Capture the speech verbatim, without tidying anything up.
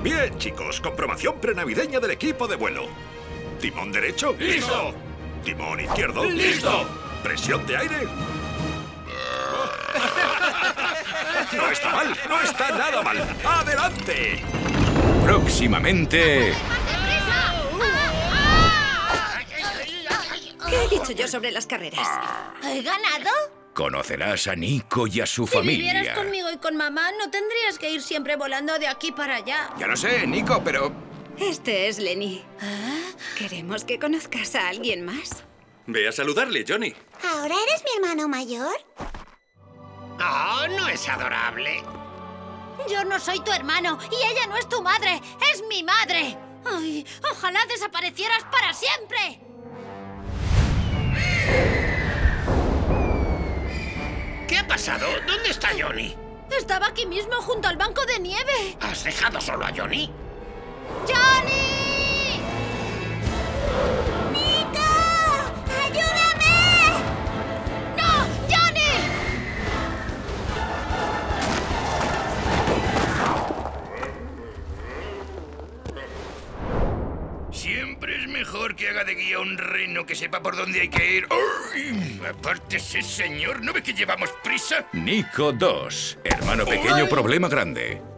Bien, chicos, comprobación prenavideña del equipo de vuelo. Timón derecho. ¡Listo! Timón izquierdo. ¡Listo! Presión de aire. No está mal, no está nada mal. ¡Adelante! Próximamente... ¿Qué he dicho yo sobre las carreras? ¿He ganado? Conocerás a Nico y a su Si familia. vivieras conmigo y con mamá, no tendrías que ir siempre volando de aquí para allá. Ya lo sé, Nico, pero... Este es Lenny. Queremos que conozcas a alguien más. Ve a saludarle, Johnny. ¿Ahora eres mi hermano mayor? Oh, no es adorable. Yo no soy tu hermano y ella no es tu madre, es mi madre. Ay, ojalá desaparecieras para siempre. ¿Qué ha pasado? ¿Dónde está Johnny? Estaba aquí mismo junto al banco de nieve. ¿Has dejado solo a Johnny? ¡Johnny! ¡Nico! ¡Ayúdame! ¡No! ¡Johnny! Siempre es mejor que haga de guía un reno que sepa por dónde hay que ir. ¡Ay! Apártese, señor. ¿No ve que llevamos prisa? Nico dos. Hermano pequeño, problema grande.